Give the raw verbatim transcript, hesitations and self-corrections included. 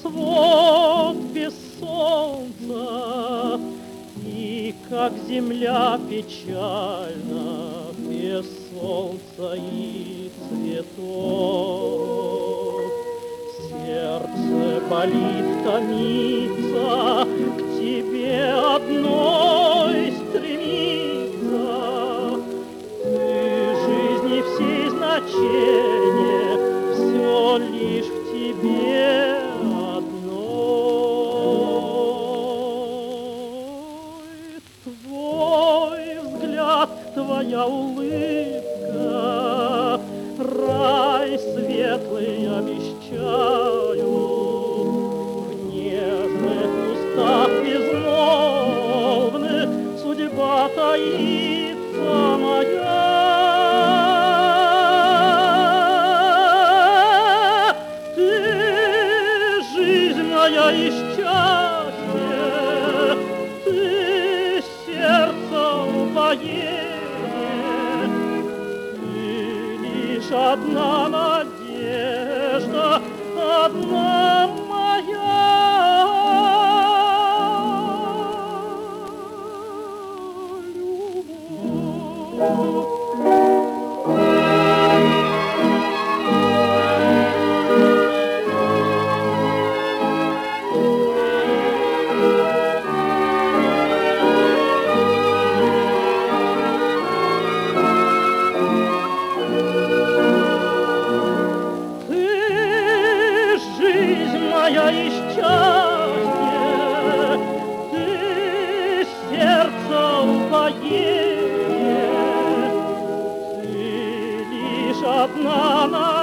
свод без солнца, и как земля печальна без солнца и цветов. Сердце болит, томится, к тебе одной стремится. Ты жизни всей значение, все лишь в тебе одной. Твой взгляд, твоя улыбка, рай светлый обещаю. В нежных устах безмолвных судьба таится моя. Ты жизнь моя и счастье, ты сердце упоение, ты лишь одна надежда, одна моя любовь. Моя и счастье, ты сердце упоение, ты лишь одна надежда.